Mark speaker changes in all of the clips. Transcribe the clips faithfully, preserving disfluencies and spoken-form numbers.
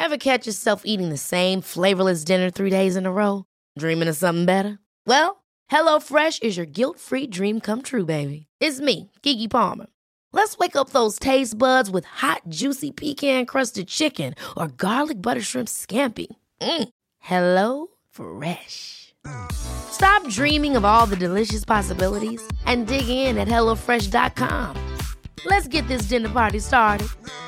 Speaker 1: Ever catch yourself eating the same flavorless dinner three days in a row? Dreaming of something better? Well, HelloFresh is your guilt-free dream come true, baby. It's me, Keke Palmer. Let's wake up those taste buds with hot, juicy pecan-crusted chicken or garlic butter shrimp scampi. Mm. Hello Fresh. Stop dreaming of all the delicious possibilities and dig in at hello fresh dot com. Let's get this dinner party started.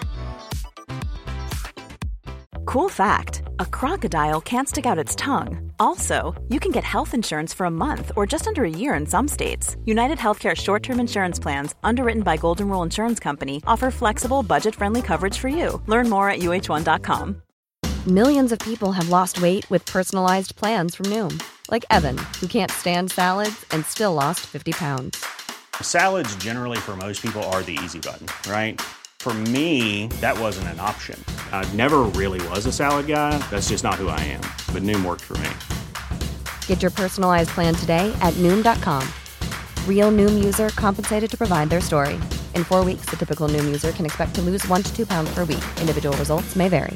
Speaker 2: Cool fact, a crocodile can't stick out its tongue. Also, you can get health insurance for a month or just under a year in some states. United Healthcare short-term insurance plans, underwritten by Golden Rule Insurance Company, offer flexible, budget-friendly coverage for you. Learn more at u h one dot com.
Speaker 3: Millions of people have lost weight with personalized plans from Noom. Like Evan, who can't stand salads and still lost fifty pounds.
Speaker 4: Salads generally for most people are the easy button, right? For me, that wasn't an option. I never really was a salad guy. That's just not who I am. But Noom worked for me.
Speaker 3: Get your personalized plan today at noom dot com. Real Noom user compensated to provide their story. In four weeks, the typical Noom user can expect to lose one to two pounds per week. Individual results may vary.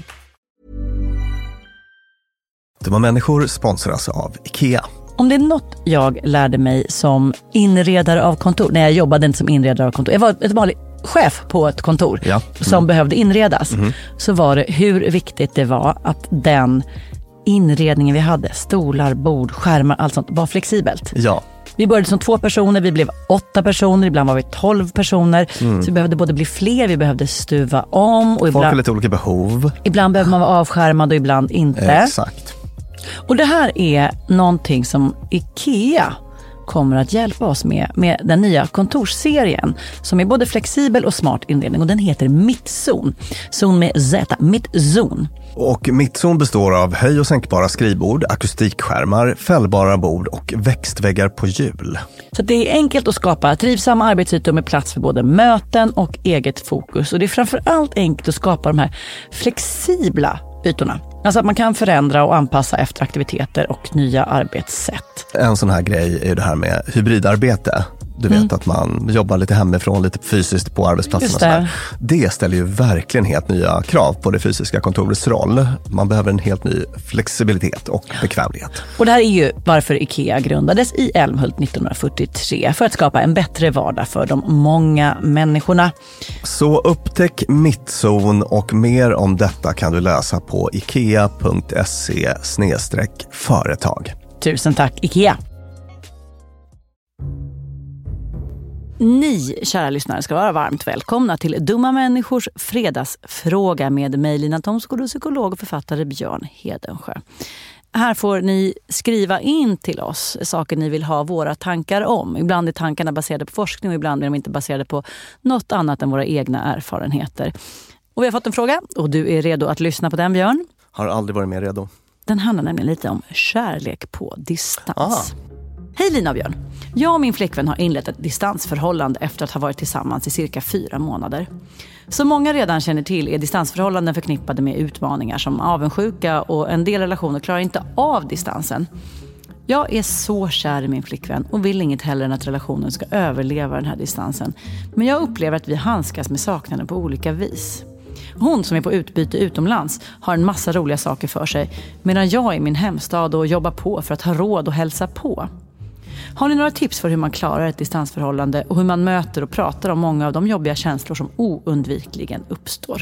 Speaker 5: Dumma människor sponsras av IKEA.
Speaker 6: Om det är något jag lärde mig som inredare av kontor, när jag jobbade inte som inredare av kontor, jag var ett vanligt chef på ett kontor ja. mm. som behövde inredas, mm. så var det hur viktigt det var att den inredningen vi hade, stolar, bord, skärmar, allt sånt, var flexibelt.
Speaker 5: Ja.
Speaker 6: Vi började som två personer, vi blev åtta personer, ibland var vi tolv personer. Mm. Så vi behövde både bli fler, vi behövde stuva om. Och
Speaker 5: folk
Speaker 6: ibland,
Speaker 5: har lite olika behov.
Speaker 6: Ibland behöver man vara avskärmad och ibland inte.
Speaker 5: Exakt.
Speaker 6: Och det här är någonting som IKEA kommer att hjälpa oss med, med den nya kontorsserien som är både flexibel och smart inredning, och den heter Mittzon. Zon med Z, Mittzon.
Speaker 5: Och Mittzon består av höj- och sänkbara skrivbord, akustikskärmar, fällbara bord och växtväggar på hjul.
Speaker 6: Så det är enkelt att skapa trivsamma arbetsytor med plats för både möten och eget fokus. Och det är framförallt enkelt att skapa de här flexibla ytorna. Alltså att man kan förändra och anpassa efter aktiviteter och nya arbetssätt.
Speaker 5: En sån här grej är det här med hybridarbete. Du vet mm. att man jobbar lite hemifrån, lite fysiskt på arbetsplatsen. Och sådär. Det ställer ju verkligen helt nya krav på det fysiska kontorets roll. Man behöver en helt ny flexibilitet och bekvämlighet.
Speaker 6: Och det här är ju varför IKEA grundades i Älmhult nittonhundrafyrtiotre. För att skapa en bättre vardag för de många människorna.
Speaker 5: Så upptäck Mittzon, och mer om detta kan du läsa på ikea punkt se slash företag.
Speaker 6: Tusen tack IKEA! Ni, kära lyssnare, ska vara varmt välkomna till Dumma människors fredagsfråga med mig, Lina Thomsgård, och psykolog och författare Björn Hedensjö. Här får ni skriva in till oss saker ni vill ha våra tankar om. Ibland är tankarna baserade på forskning och ibland är de inte baserade på något annat än våra egna erfarenheter. Och vi har fått en fråga och du är redo att lyssna på den, Björn?
Speaker 5: Har aldrig varit mer redo.
Speaker 6: Den handlar nämligen lite om kärlek på distans.
Speaker 5: Ah.
Speaker 6: Hej Lina och Björn. Jag och min flickvän har inlett ett distansförhållande efter att ha varit tillsammans i cirka fyra månader. Som många redan känner till är distansförhållanden förknippade med utmaningar som avundsjuka, och en del relationer klarar inte av distansen. Jag är så kär i min flickvän och vill inget hellre än att relationen ska överleva den här distansen. Men jag upplever att vi handskas med saknaden på olika vis. Hon som är på utbyte utomlands har en massa roliga saker för sig, medan jag är i min hemstad och jobbar på för att ha råd och hälsa på. Har ni några tips för hur man klarar ett distansförhållande och hur man möter och pratar om många av de jobbiga känslor som oundvikligen uppstår?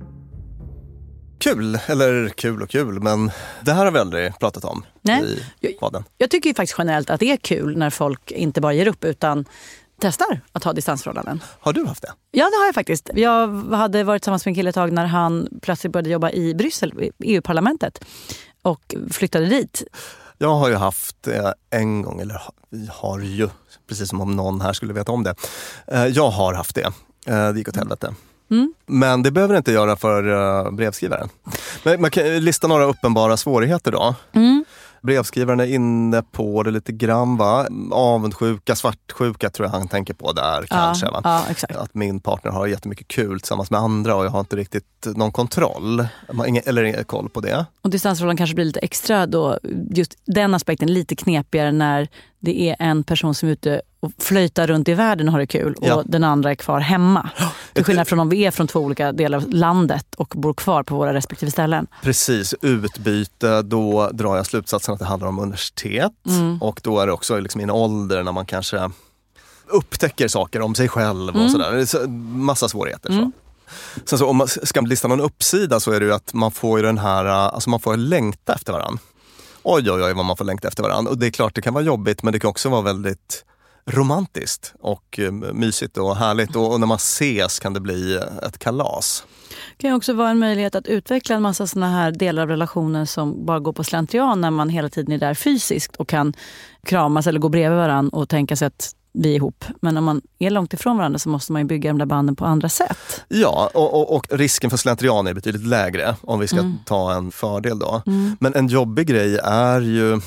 Speaker 5: Kul, eller kul och kul, men det här har vi aldrig pratat om.
Speaker 6: Nej.
Speaker 5: I podden.
Speaker 6: Jag, jag tycker ju faktiskt generellt att det är kul när folk inte bara ger upp utan testar att ha distansförhållanden.
Speaker 5: Har du haft det?
Speaker 6: Ja, det har jag faktiskt. Jag hade varit tillsammans med en kille ett tag när han plötsligt började jobba i Bryssel, i E U-parlamentet, och flyttade dit.
Speaker 5: Jag har ju haft det en gång, eller vi har ju, precis som om någon här skulle veta om det. Jag har haft det. Det gick åt helvete. Mm. Men det behöver inte göra för brevskrivaren. Men man kan lista några uppenbara svårigheter då. Mm. Brevskrivaren är inne på det lite grann, va? Avundsjuka, svartsjuka tror jag han tänker på där, ja, kanske. Va?
Speaker 6: Ja, exakt.
Speaker 5: Att min partner har jättemycket kul tillsammans med andra och jag har inte riktigt någon kontroll. Eller ingen koll på det.
Speaker 6: Och distansförhållanden kanske blir lite extra då, just den aspekten lite knepigare när det är en person som är ute och flöjtar runt i världen och har det kul.
Speaker 5: Ja.
Speaker 6: Och den andra är kvar hemma. Till skillnad från om vi är från två olika delar av landet och bor kvar på våra respektive ställen.
Speaker 5: Precis, utbyte, då drar jag slutsatsen att det handlar om universitet. Mm. Och då är det också liksom i en ålder när man kanske upptäcker saker om sig själv och mm. sådär. Det är massa svårigheter. Mm. Så. Sen så om man ska lista någon uppsida så är det ju att man får ju den här, alltså man får längta efter varandra. Oj, oj, oj vad man får längta efter varandra. Och det är klart det kan vara jobbigt, men det kan också vara väldigt romantiskt och mysigt och härligt. Och, och när man ses kan det bli ett kalas.
Speaker 6: Det kan också vara en möjlighet att utveckla en massa såna här delar av relationen som bara går på slentrian när man hela tiden är där fysiskt och kan kramas eller gå bredvid varandra och tänka sig att vi är ihop. Men om man är långt ifrån varandra så måste man ju bygga de där banden på andra sätt.
Speaker 5: Ja, och, och, och risken för slentrian är betydligt lägre om vi ska mm. ta en fördel då. Mm. Men en jobbig grej är ju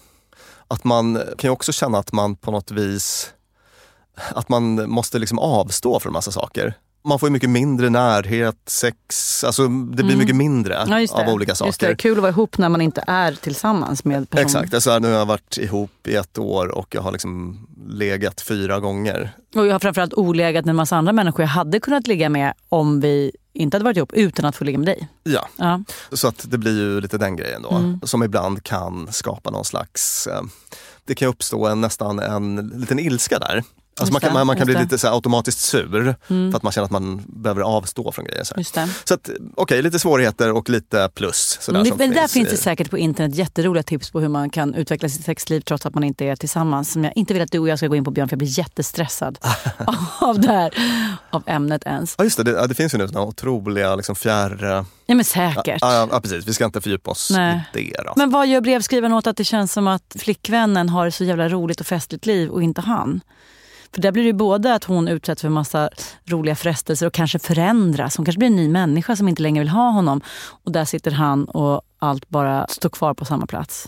Speaker 5: att man kan ju också känna att man på något vis att man måste liksom avstå från en massa saker. Man får ju mycket mindre närhet, sex, alltså det blir mm. mycket mindre ja, av olika saker.
Speaker 6: Just det, kul att vara ihop när man inte är tillsammans med personen.
Speaker 5: Exakt, alltså nu har jag varit ihop i ett år och jag har liksom legat fyra gånger.
Speaker 6: Och jag har framförallt olegat med en massa andra människor jag hade kunnat ligga med om vi inte hade varit ihop utan att få ligga med dig.
Speaker 5: Ja,
Speaker 6: ja.
Speaker 5: Så att det blir ju lite den grejen då. Mm. Som ibland kan skapa någon slags, det kan uppstå en, nästan en liten ilska där. Alltså man kan, man, man kan bli lite så här automatiskt sur mm. för att man känner att man behöver avstå från grejer. Så,
Speaker 6: just det.
Speaker 5: Så att, okej, okay, lite svårigheter och lite plus. Så där
Speaker 6: mm,
Speaker 5: som
Speaker 6: men
Speaker 5: finns
Speaker 6: där finns det
Speaker 5: i...
Speaker 6: säkert på internet jätteroliga tips på hur man kan utveckla sitt sexliv trots att man inte är tillsammans. Som jag inte vill att du och jag ska gå in på, Björn, för jag blir jättestressad av det här, av ämnet ens.
Speaker 5: Ja just det, det, det finns ju nu sådana otroliga liksom fjärr...
Speaker 6: Ja men säkert.
Speaker 5: Ja, ja, ja precis, vi ska inte fördjupa oss Nej. i det. Alltså.
Speaker 6: Men vad gör brevskrivaren åt att det känns som att flickvännen har så jävla roligt och festligt liv och inte han? För där blir det både att hon utsätts för en massa roliga frestelser och kanske förändras. Hon kanske blir en ny människa som inte längre vill ha honom. Och där sitter han och allt bara står kvar på samma plats.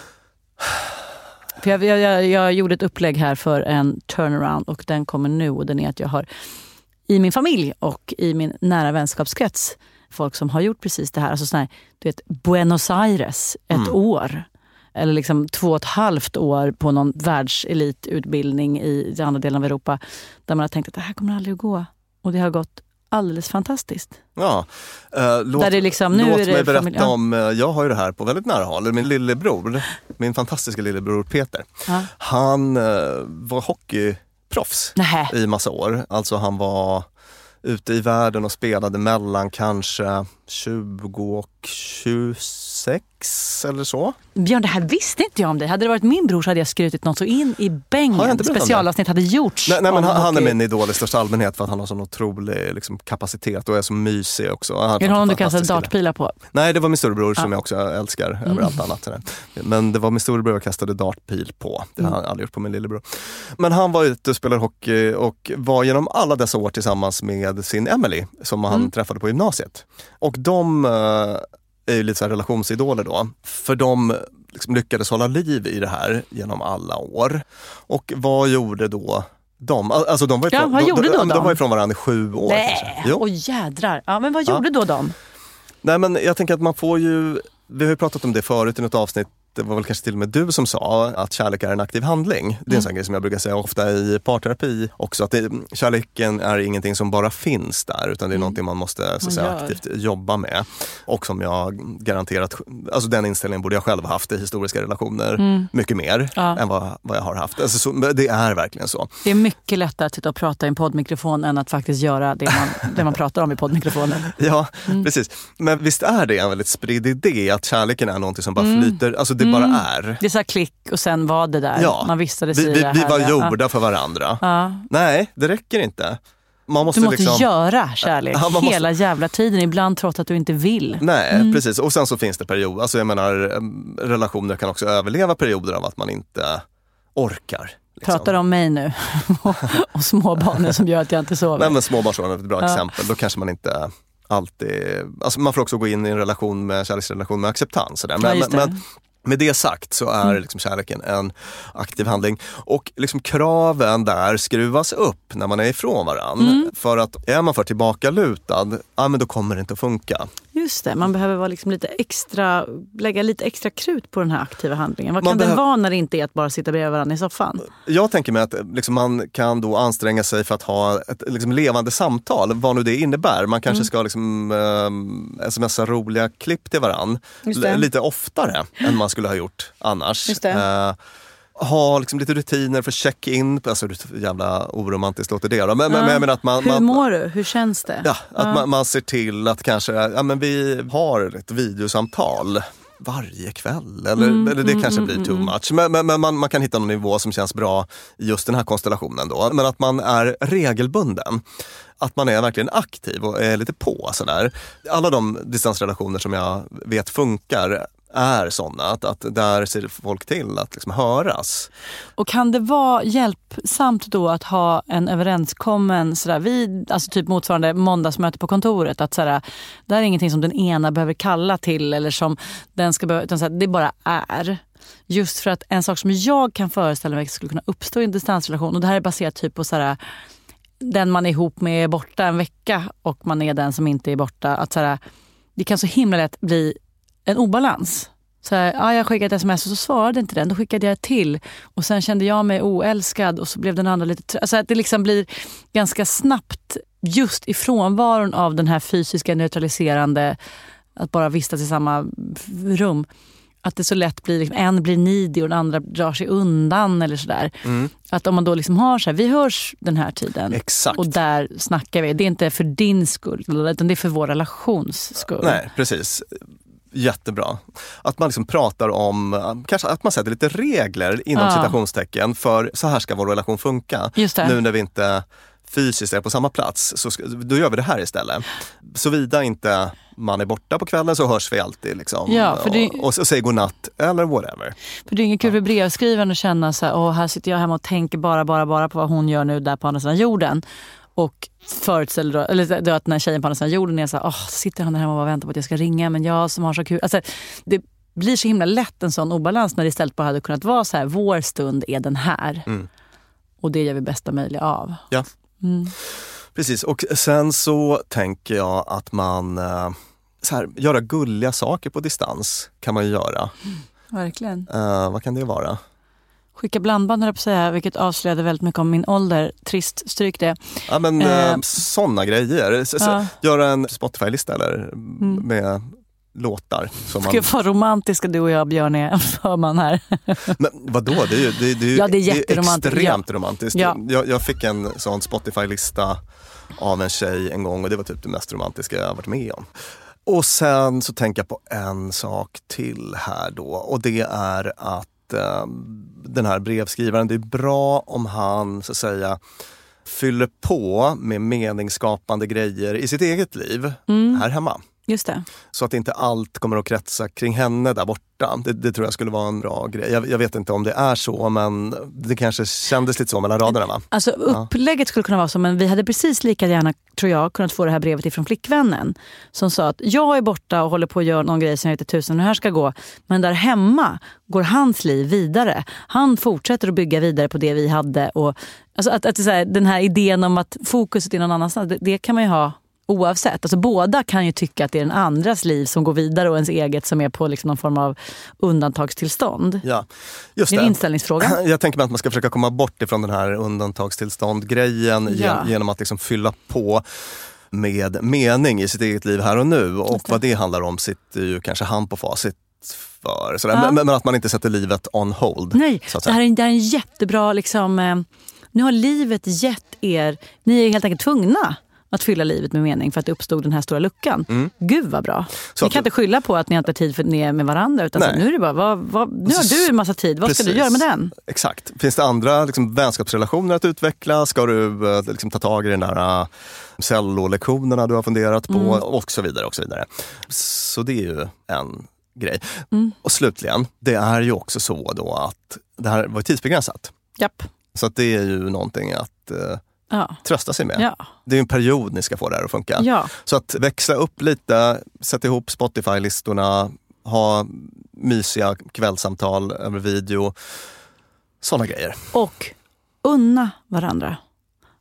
Speaker 6: För jag, jag, jag gjorde ett upplägg här för en turnaround och den kommer nu. Och den är att jag har i min familj och i min nära vänskapskrets folk som har gjort precis det här. Alltså sån här, du vet, Buenos Aires, ett mm. år. Eller liksom två och ett halvt år på någon världselitutbildning i den andra delen av Europa. Där man har tänkt att det här kommer aldrig att gå. Och det har gått alldeles fantastiskt.
Speaker 5: Ja, eh, låt,
Speaker 6: där det liksom, nu
Speaker 5: låt
Speaker 6: är det
Speaker 5: mig berätta
Speaker 6: familj-
Speaker 5: om, jag har ju det här på väldigt nära håll. Min lillebror, min fantastiska lillebror Peter. Ja. Han eh, var hockeyproffs Nähä. i massa år. Alltså han var ute i världen och spelade mellan kanske tjugo och tjugosex eller så.
Speaker 6: Björn, det här visste inte jag om dig. Hade det varit min bror så hade jag skrutit något så in i bängen. Specialavsnitt hade gjorts.
Speaker 5: Nej, nej men han, han är min idol i största allmänhet för att han har sån otrolig liksom, kapacitet och är så mysig också. Han
Speaker 6: är det honom du kastade dartpilar på?
Speaker 5: Nej, det var min storebror ja. som jag också älskar mm. över allt annat. Men det var min storebror jag kastade dartpil på. Det har han aldrig gjort på min lillebror. Men han var ute och spelade hockey och var genom alla dessa år tillsammans med sin Emily som han mm. träffade på gymnasiet. Och de är ju lite så här relationsidoler då. För de liksom lyckades hålla liv i det här genom alla år. Och vad gjorde då de? Alltså de var ifrån,
Speaker 6: ja, vad gjorde
Speaker 5: de,
Speaker 6: då
Speaker 5: de, de var ifrån varandra i sju år.
Speaker 6: Nej, och jädrar. Ja, men vad gjorde ja. då de?
Speaker 5: Nej, men jag tänker att man får ju... Vi har ju pratat om det förut i något avsnitt. Det var väl kanske till och med du som sa att kärlek är en aktiv handling. Det är en mm. sån grej som jag brukar säga ofta i parterapi också. Att det, kärleken är ingenting som bara finns där utan det är mm. någonting man måste så att säga, aktivt jobba med. Och som jag garanterat, alltså den inställningen borde jag själv ha haft i historiska relationer mm. mycket mer ja. än vad, vad jag har haft. Alltså, så, det är verkligen så.
Speaker 6: Det är mycket lättare att sitta och prata i en poddmikrofon än att faktiskt göra det man, det man pratar om i poddmikrofonen.
Speaker 5: Ja, mm. precis. Men visst är det en väldigt spridd idé att kärleken är någonting som bara mm. flyter, alltså det bara är.
Speaker 6: Det sa klick och sen var det där.
Speaker 5: Ja,
Speaker 6: man visste det
Speaker 5: vi, vi, vi var gjorda
Speaker 6: ja.
Speaker 5: för varandra.
Speaker 6: Ja.
Speaker 5: Nej, det räcker inte. Man måste
Speaker 6: du måste
Speaker 5: liksom,
Speaker 6: göra kärlek ja, måste, hela jävla tiden, ibland trots att du inte vill.
Speaker 5: Nej, mm. precis. Och sen så finns det perioder, alltså jag menar relationer kan också överleva perioder av att man inte orkar. Liksom.
Speaker 6: Pratar om mig nu och småbarnen som gör att jag inte sover.
Speaker 5: Nej, men småbarnsåren är ett bra ja. exempel. Då kanske man inte alltid, alltså man får också gå in i en relation med kärleksrelation med acceptans. Men, ja, men, men med det sagt så är liksom kärleken en aktiv handling. Och liksom kraven där skruvas upp när man är ifrån varann. Mm. För att är man för tillbaka lutad, ja men då kommer det inte att funka.
Speaker 6: Just det, man behöver vara liksom lite extra, lägga lite extra krut på den här aktiva handlingen. Vad
Speaker 5: Man
Speaker 6: kan den
Speaker 5: behöv-
Speaker 6: vara när det inte är att bara sitta bredvid varandra i soffan?
Speaker 5: Jag tänker mig att liksom, man kan då anstränga sig för att ha ett liksom, levande samtal, vad nu det innebär. Man kanske mm. ska liksom, eh, smsa roliga klipp till varann L- lite oftare än man skulle ha gjort annars.
Speaker 6: Just det.
Speaker 5: Eh, ha liksom lite rutiner för check-in, alltså hur jävla oromantiskt låter det då. Men,
Speaker 6: ja.
Speaker 5: men jag menar att man,
Speaker 6: hur
Speaker 5: man,
Speaker 6: mår du? Hur känns det?
Speaker 5: Ja, att
Speaker 6: ja.
Speaker 5: man, man ser till att kanske, ja men vi har ett videosamtal varje kväll, eller, mm, eller det mm, kanske blir too much. Men, men, men man, man kan hitta någon nivå som känns bra i just den här konstellationen då. Men att man är regelbunden. Att man är verkligen aktiv och är lite på sådär. Alla de distansrelationer som jag vet funkar är sådana, att, att där ser folk till att liksom höras.
Speaker 6: Och kan det vara hjälpsamt då att ha en överenskommen sådär, vid, alltså typ motsvarande måndagsmöte på kontoret, att sådär, det är ingenting som den ena behöver kalla till eller som den ska behöva, utan sådär, det bara är. Just för att en sak som jag kan föreställa mig skulle kunna uppstå i en distansrelation, och det här är baserat typ på sådär, den man är ihop med är borta en vecka och man är den som inte är borta, att sådär, det kan så himla lätt bli en obalans. Så här, ja, jag skickade ett sms och så svarade inte den. Då skickade jag till. Och sen kände jag mig oälskad och så blev den andra lite trö- alltså att det liksom blir ganska snabbt just i frånvaron av den här fysiska neutraliserande, att bara vistas i samma rum. Att det så lätt blir, liksom, en blir nidig och den andra drar sig undan eller sådär. Mm. Att om man då liksom har så här, vi hörs den här tiden.
Speaker 5: Exakt.
Speaker 6: Och där snackar vi. Det är inte för din skull, utan det är för vår relations skull.
Speaker 5: Nej, precis. Jättebra. Att man liksom pratar om, kanske att man sätter lite regler inom
Speaker 6: ja.
Speaker 5: citationstecken för så här ska vår relation funka.
Speaker 6: Just det.
Speaker 5: Nu när vi inte fysiskt är på samma plats, så ska, då gör vi det här istället. Såvida inte man är borta på kvällen så hörs vi alltid liksom.
Speaker 6: Ja, för det...
Speaker 5: och, och, och säger godnatt eller whatever.
Speaker 6: För det är inget kul för brevskrivaren att känna så här, åh, här sitter jag hemma och tänker bara, bara, bara på vad hon gör nu där på andra sidan jorden. Och förutställer då, eller då att när tjejen på andra sidan jorden är så här, åh, sitter han där hemma och väntar på att jag ska ringa, men jag som har så kul. Alltså, det blir så himla lätt en sån obalans när det istället bara hade kunnat vara så här, vår stund är den här. Mm. Och det gör vi bästa möjliga av.
Speaker 5: Ja, mm. Precis. Och sen så tänker jag att man, så här, göra gulliga saker på distans kan man ju göra.
Speaker 6: Mm, verkligen.
Speaker 5: Uh, vad kan det vara?
Speaker 6: Skicka blandband, höll på att säga, vilket avslöjade väldigt mycket om min ålder. Trist, stryk det.
Speaker 5: Ja, men eh, sådana grejer. Så,
Speaker 6: ja.
Speaker 5: Göra en Spotify-lista eller mm. med låtar. Som man...
Speaker 6: Gud, vad romantiska du och jag, Björn, är för man här.
Speaker 5: Men vadå? Det är ju, det, det är ju
Speaker 6: ja, det är
Speaker 5: det är extremt
Speaker 6: ja.
Speaker 5: romantiskt.
Speaker 6: Ja.
Speaker 5: Jag, jag fick en sån Spotify-lista av en tjej en gång och det var typ det mest romantiska jag har varit med om. Och sen så tänker jag på en sak till här då, och det är att den här brevskrivaren, det är bra om han så att säga fyller på med meningsskapande grejer i sitt eget liv mm. här hemma.
Speaker 6: Just det.
Speaker 5: Så att inte allt kommer att kretsa kring henne där borta. Det, det tror jag skulle vara en bra grej. Jag, jag vet inte om det är så, men det kanske kändes lite så mellan raderna, va?
Speaker 6: Alltså upplägget skulle kunna vara så, men vi hade precis lika gärna, tror jag, kunnat få det här brevet ifrån flickvännen som sa att jag är borta och håller på att göra någon grej som jag vet inte tusen hur här ska gå. Men där hemma går hans liv vidare. Han fortsätter att bygga vidare på det vi hade. Och, alltså att, att det är så här, den här idén om att fokuset är någon annanstans, det, det kan man ju ha oavsett. Alltså båda kan ju tycka att det är den andras liv som går vidare och ens eget som är på liksom någon form av undantagstillstånd.
Speaker 5: Ja, just
Speaker 6: det. Det är en inställningsfråga.
Speaker 5: Jag tänker mig att man ska försöka komma bort ifrån den här undantagstillstånd-grejen ja. genom att liksom fylla på med mening i sitt eget liv här och nu. Och vad det handlar om sitter ju kanske han på facit för. Sådär. Ja. Men, men att man inte sätter livet on hold.
Speaker 6: Nej,
Speaker 5: så att
Speaker 6: det här är, det här är en jättebra liksom, eh, nu har livet gett er, ni är helt enkelt tvungna att fylla livet med mening för att det uppstod den här stora luckan. Mm. Gud vad bra. Så ni kan att, inte skylla på att ni inte har tid för ni är med varandra, utan så, nu är det bara, vad, vad, nu har du en massa tid, vad precis. Ska du göra med den?
Speaker 5: Exakt. Finns det andra liksom, vänskapsrelationer att utveckla? Ska du liksom, ta tag i den där uh, cellolektionerna du har funderat på? Mm. Och så vidare, och så vidare. Så det är ju en grej. Mm. Och slutligen, det är ju också så då att det här var tidsbegränsat.
Speaker 6: Japp.
Speaker 5: Så att det är ju någonting att... Uh, Ja. trösta sig med.
Speaker 6: Ja.
Speaker 5: Det är en period ni ska få det här att funka.
Speaker 6: Ja.
Speaker 5: Så att växla upp lite, sätta ihop Spotify-listorna, ha mysiga kvällsamtal över video, sådana grejer.
Speaker 6: Och unna varandra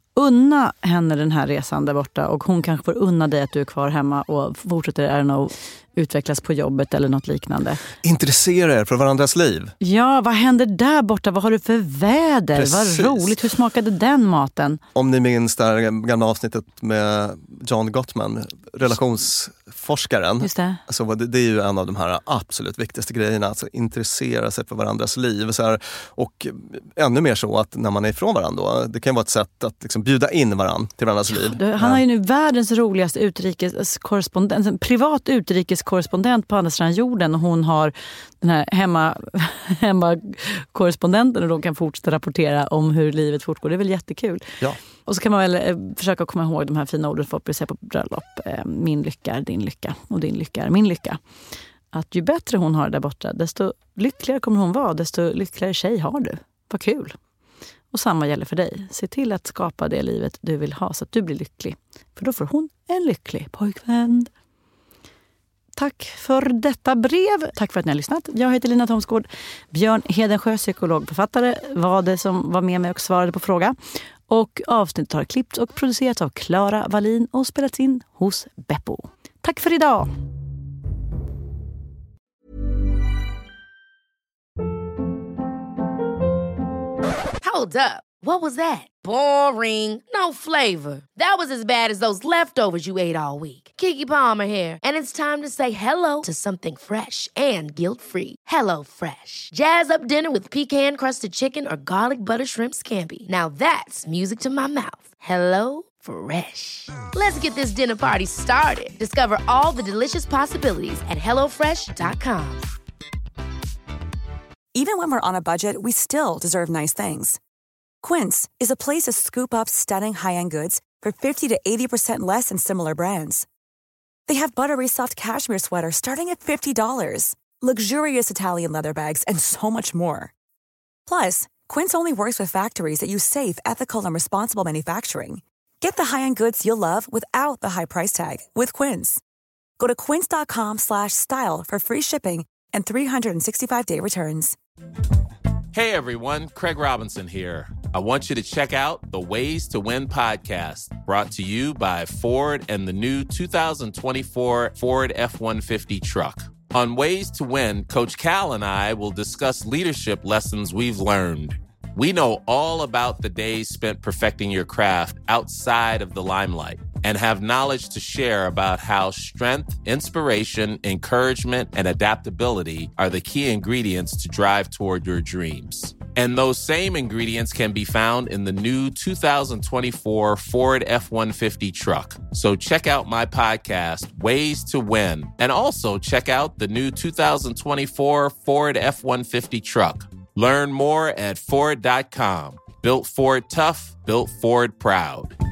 Speaker 6: unna henne den här resan där borta och hon kanske får unna dig att du är kvar hemma och fortsätter I don't know, utvecklas på jobbet eller något liknande.
Speaker 5: Intressera er för varandras liv.
Speaker 6: Ja, vad händer där borta? Vad har du för väder?
Speaker 5: Precis.
Speaker 6: Vad roligt. Hur smakade den maten?
Speaker 5: Om ni minns det här gamla avsnittet med John Gottman, relationsforskaren.
Speaker 6: Just det.
Speaker 5: Alltså, det, det är ju en av de här absolut viktigaste grejerna. Alltså, intressera sig för varandras liv. Så här, och ännu mer så att när man är ifrån varandra, det kan vara ett sätt att liksom bjuda in varandra till varandras liv.
Speaker 6: Du, han har ju nu världens roligaste utrikeskorrespondent, en privat utrikeskorrespondent på andra sidan jorden, och hon har den här hemma, hemma korrespondenten, och de kan fortsätta rapportera om hur livet fortgår. Det är väl jättekul.
Speaker 5: Ja.
Speaker 6: Och så kan man väl eh, försöka komma ihåg de här fina orden folk brukar säga på bröllop. Eh, min lycka är din lycka och din lycka är min lycka. Att ju bättre hon har där borta, desto lyckligare kommer hon vara, desto lyckligare tjej har du. Vad kul. Och samma gäller för dig. Se till att skapa det livet du vill ha så att du blir lycklig. För då får hon en lycklig pojkvän. Tack för detta brev. Tack för att ni har lyssnat. Jag heter Lina Thomsgård. Björn Hedensjö, psykologförfattare, var det som var med mig och svarade på fråga. Och avsnittet har klippts och producerats av Clara Wallin och spelats in hos Beppo. Tack för idag!
Speaker 1: Hold up. What was that? Boring. No flavor. That was as bad as those leftovers you ate all week. Keke Palmer here, and it's time to say hello to something fresh and guilt-free. Hello Fresh. Jazz up dinner with pecan-crusted chicken or garlic butter shrimp scampi. Now that's music to my mouth. Hello Fresh. Let's get this dinner party started. Discover all the delicious possibilities at hello fresh dot com.
Speaker 7: Even when we're on a budget, we still deserve nice things. Quince is a place to scoop up stunning high-end goods for fifty to eighty percent less than similar brands. They have buttery soft cashmere sweaters starting at fifty dollars, luxurious Italian leather bags, and so much more. Plus, Quince only works with factories that use safe, ethical, and responsible manufacturing. Get the high-end goods you'll love without the high price tag with Quince. Go to quince.com slash style for free shipping and three sixty-five day returns.
Speaker 8: Hey everyone, Craig Robinson here. I want you to check out the Ways to Win podcast, brought to you by Ford and the new two thousand twenty-four Ford F one fifty truck. On Ways to Win, Coach Cal and I will discuss leadership lessons we've learned. We know all about the days spent perfecting your craft outside of the limelight and have knowledge to share about how strength, inspiration, encouragement, and adaptability are the key ingredients to drive toward your dreams. And those same ingredients can be found in the new two thousand twenty-four Ford F one fifty truck. So check out my podcast, Ways to Win, and also check out the new two thousand twenty-four Ford F one fifty truck. Learn more at Ford dot com. Built Ford tough, built Ford proud.